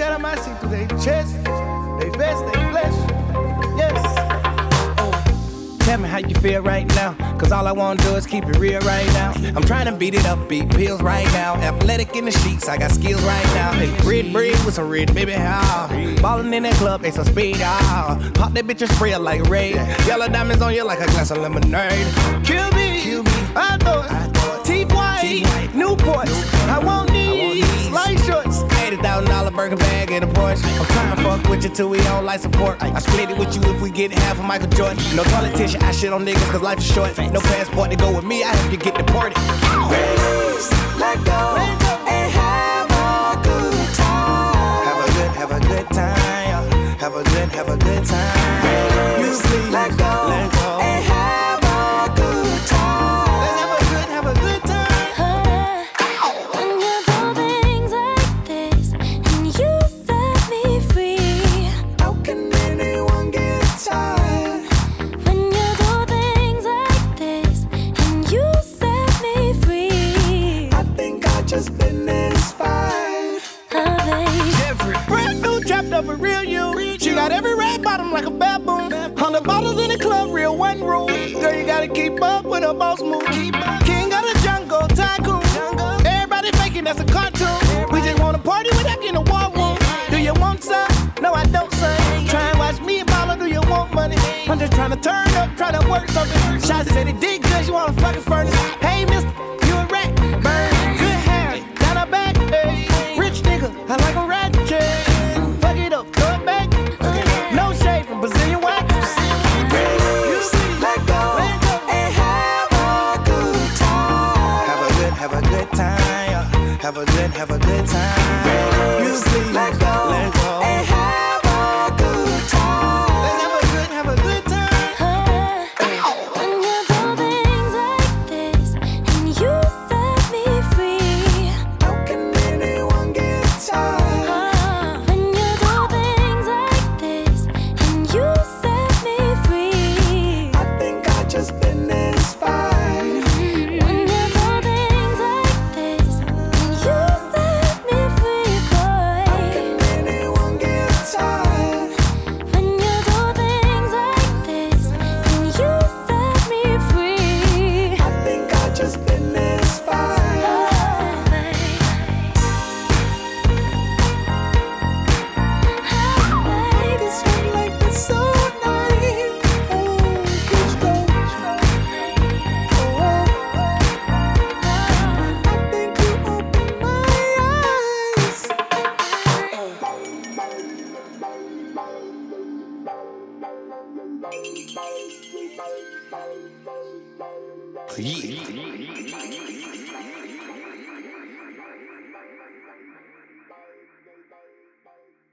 that I might see through their chest, they vest, they flesh. Yes. Tell me how you feel right now, cause all I wanna do is keep it real right now. I'm trying to beat it up, beat pills right now. Athletic in the sheets, I got skills right now. Hey, red bread with some red, baby, ballin' in that club, they some speed, pop that bitch and spray it like Ray. Yellow diamonds on you like a glass of lemonade. Kill me, I thought teeth white, Newports. I want these light shorts. $80,000 burger bag in a Porsche. I'm trying to fuck with you till we on life support. I split it with you if we get half of Michael Jordan. No toilet tissue, I shit on niggas cause life is short. No passport to go with me, I help you get deported. Release, let go, and have a good time. Have a good time. Have a good time. Release, let go, and have a good time. Let's have a good time. When you do things like this and you set me free. How can anyone get tired? When you do things like this and you set me free. I think I just been inspired. Baby. Jeffrey, brand new trapped up a real you. She got every red bottom like a baboon. 100 bottles in the club, real one rule. Girl, you gotta keep up with her boss move. King of the jungle, tycoon. Everybody faking, that's a cartoon. We just wanna party without getting a war room. Do you want some? No, I don't, son. Try and watch me ball or do you want money? I'm just trying to turn up, try to work something. Shots said it did good, you wanna fucking furnace. Hey, mister, you a rat, burn. Good hair, down her back, hey. Rich nigga, I like a rat, fuck it up, throw it back. No shade from Brazilian wax. Release, let go, and have a good time. Have a good time. Have a good time. Release, let go, and have a good time. Let's have a good time. When you do things like this and you set me free. How can anyone get tired? When you do things like this and you set me free. I think I just been inspired. When you do things like this and you set me free, boy. How can anyone get tired? When you do things like this and you set me free. I think I just been inspired. This one like the so nice. Oh, it's I think you opened my eyes. Yeah.